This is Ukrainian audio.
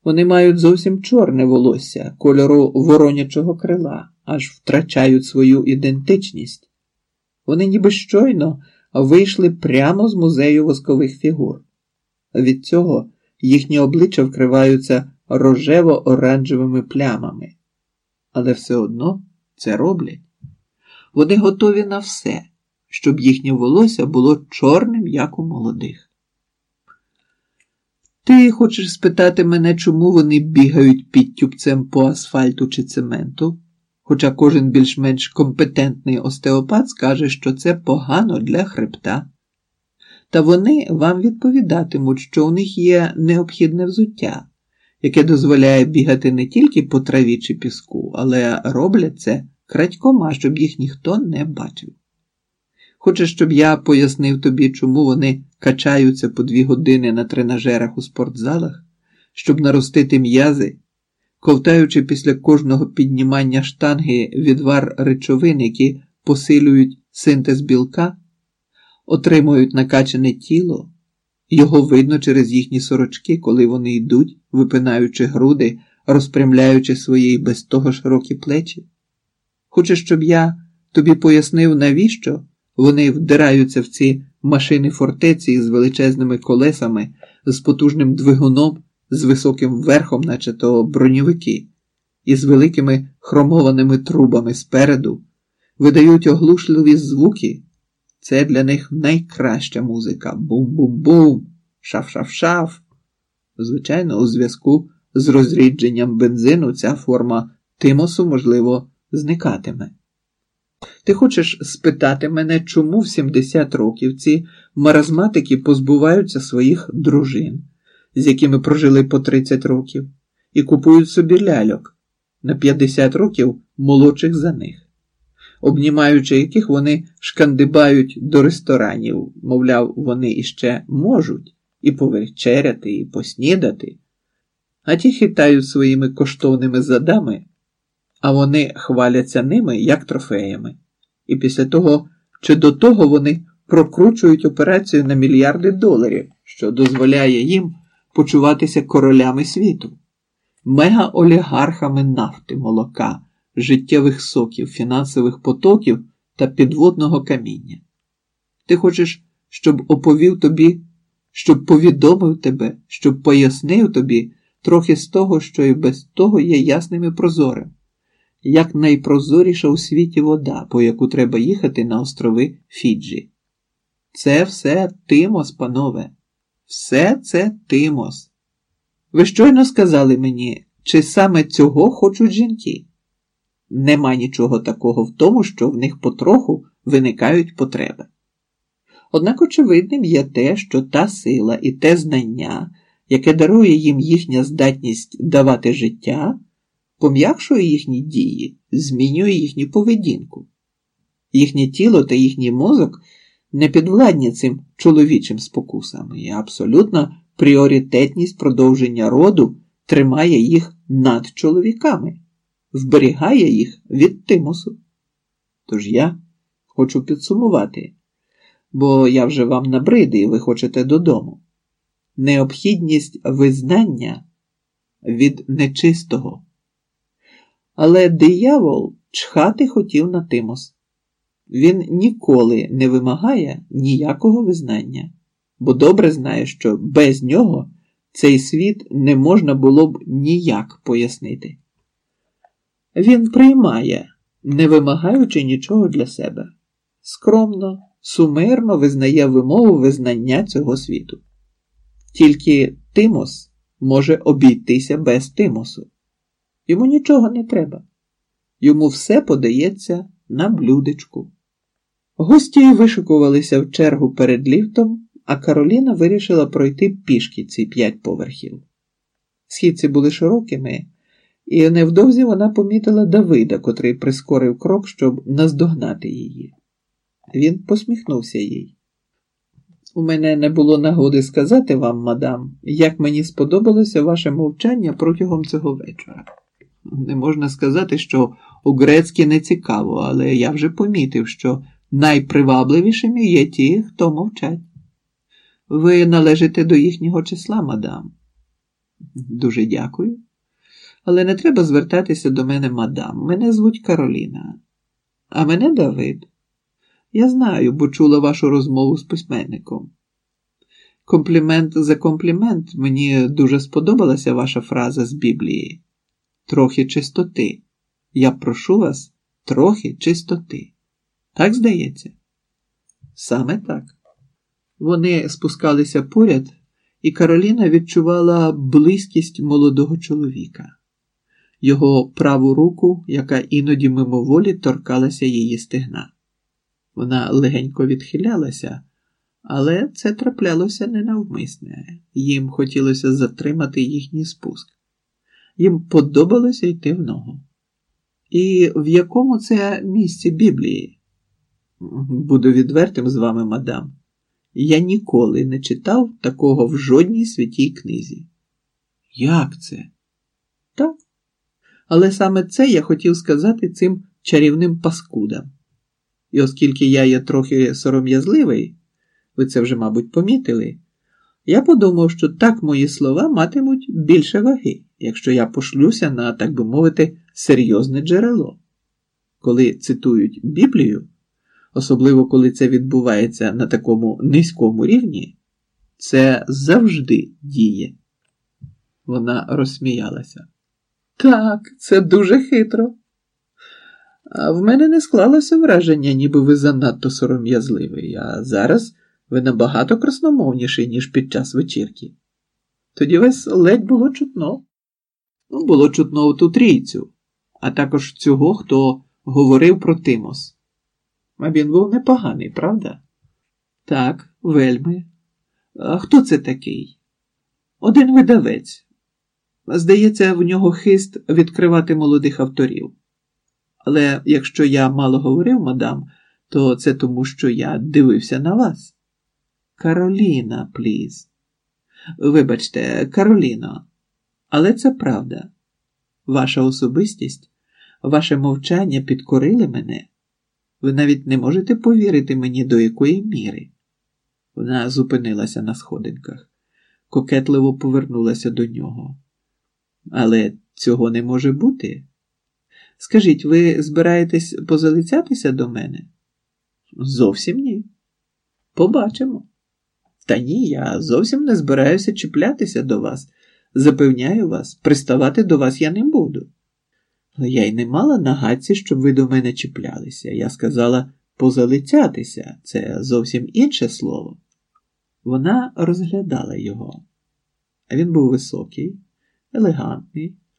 Вони мають зовсім чорне волосся, кольору воронячого крила, аж втрачають свою ідентичність. Вони ніби щойно вийшли прямо з музею воскових фігур. Від цього їхні обличчя вкриваються рожево-оранжевими плямами. Але все одно це роблять. Вони готові на все, щоб їхнє волосся було чорним, як у молодих. Ти хочеш спитати мене, чому вони бігають під тюбцем по асфальту чи цементу? Хоча кожен більш-менш компетентний остеопат скаже, що це погано для хребта. Та вони вам відповідатимуть, що у них є необхідне взуття, яке дозволяє бігати не тільки по траві чи піску, але роблять це крадькома, щоб їх ніхто не бачив. Хочеш, щоб я пояснив тобі, чому вони качаються по 2 години на тренажерах у спортзалах, щоб наростити м'язи, ковтаючи після кожного піднімання штанги відвар речовин, які посилюють синтез білка, отримують накачане тіло, його видно через їхні сорочки, коли вони йдуть, випинаючи груди, розпрямляючи свої без того широкі плечі. Хочеш, щоб я тобі пояснив, навіщо вони вдираються в ці машини-фортеці з величезними колесами, з потужним двигуном, з високим верхом, наче то броньовики, і з великими хромованими трубами спереду, видають оглушливі звуки. Це для них найкраща музика. Бум-бум-бум, шаф-шаф-шаф. Звичайно, у зв'язку з розрідженням бензину ця форма тимосу, можливо, зникатиме. Ти хочеш спитати мене, чому в 70 років ці маразматики позбуваються своїх дружин, з якими прожили по 30 років, і купують собі ляльок на 50 років молодших за них, обнімаючи яких вони шкандибають до ресторанів, мовляв, вони іще можуть і повечеряти, і поснідати, а ті хитають своїми коштовними задами, а вони хваляться ними, як трофеями. І після того, чи до того вони прокручують операцію на мільярди доларів, що дозволяє їм почуватися королями світу, мегаолігархами нафти, молока, життєвих соків, фінансових потоків та підводного каміння. Ти хочеш, щоб оповів тобі, щоб повідомив тебе, щоб пояснив тобі трохи з того, що і без того є ясним і прозорим, як найпрозоріша у світі вода, по яку треба їхати на острови Фіджі. Це все Тимос, панове. Все це Тимос. Ви щойно сказали мені, чи саме цього хочуть жінки? Нема нічого такого в тому, що в них потроху виникають потреби. Однак очевидним є те, що та сила і те знання, яке дарує їм їхня здатність давати життя, пом'якшує їхні дії, змінює їхню поведінку. Їхнє тіло та їхній мозок не підвладні цим чоловічим спокусам, і абсолютна пріоритетність продовження роду тримає їх над чоловіками, вберігає їх від Тимосу. Тож я хочу підсумувати, бо я вже вам набрид, і ви хочете додому. Необхідність визнання від нечистого. Але диявол чхати хотів на Тимос. Він ніколи не вимагає ніякого визнання, бо добре знає, що без нього цей світ не можна було б ніяк пояснити. Він приймає, не вимагаючи нічого для себе. Скромно, сумирно визнає вимогу визнання цього світу. Тільки Тимос може обійтися без Тимосу. Йому нічого не треба. Йому все подається на блюдечку. Гості вишикувалися в чергу перед ліфтом, а Кароліна вирішила пройти пішки ці 5 поверхів. Східці були широкими, і невдовзі вона помітила Давида, котрий прискорив крок, щоб наздогнати її. Він посміхнувся їй. «У мене не було нагоди сказати вам, мадам, як мені сподобалося ваше мовчання протягом цього вечора. Не можна сказати, що у Грецькі не цікаво, але я вже помітив, що найпривабливішими є ті, хто мовчать. Ви належите до їхнього числа, мадам. Дуже дякую. Але не треба звертатися до мене, мадам. Мене звуть Кароліна. А мене Давид. Я знаю, бо чула вашу розмову з письменником. Комплімент за комплімент. Мені дуже сподобалася ваша фраза з Біблії. Трохи чистоти. Я прошу вас, трохи чистоти. Так здається? Саме так. Вони спускалися поряд, і Кароліна відчувала близькість молодого чоловіка. Його праву руку, яка іноді мимоволі торкалася її стегна. Вона легенько відхилялася, але це траплялося ненавмисне. Їм хотілося затримати їхній спуск. Їм подобалося йти в ногу. І в якому це місці Біблії? Буду відвертим з вами, мадам. Я ніколи не читав такого в жодній святій книзі. Як це? Так. Але саме це я хотів сказати цим чарівним паскудам. І оскільки я є трохи сором'язливий, ви це вже, мабуть, помітили, я подумав, що так мої слова матимуть більше ваги, якщо я пошлюся на, так би мовити, серйозне джерело. Коли цитують Біблію, особливо коли це відбувається на такому низькому рівні, це завжди діє. Вона розсміялася. Так, це дуже хитро. А в мене не склалося враження, ніби ви занадто сором'язливий, а зараз ви набагато красномовніший, ніж під час вечірки. Тоді вас ледь було чутно. Було чутно ту трійцю, а також цього, хто говорив про Тимос. А він був непоганий, правда? Так, вельми. А хто це такий? Один видавець. Здається, в нього хист відкривати молодих авторів. Але якщо я мало говорив, мадам, то це тому, що я дивився на вас. Кароліна, пліз. Вибачте, Кароліно, але це правда. Ваша особистість, ваше мовчання підкорили мене. Ви навіть не можете повірити мені, до якої міри. Вона зупинилася на сходинках, кокетливо повернулася до нього. Але цього не може бути. Скажіть, ви збираєтесь позалицятися до мене? Зовсім ні. Побачимо. Та ні, я зовсім не збираюся чіплятися до вас. Запевняю вас, приставати до вас я не буду. Але я й не мала на гадці, щоб ви до мене чіплялися. Я сказала позалицятися. Це зовсім інше слово. Вона розглядала його. Він був високий, елегантний,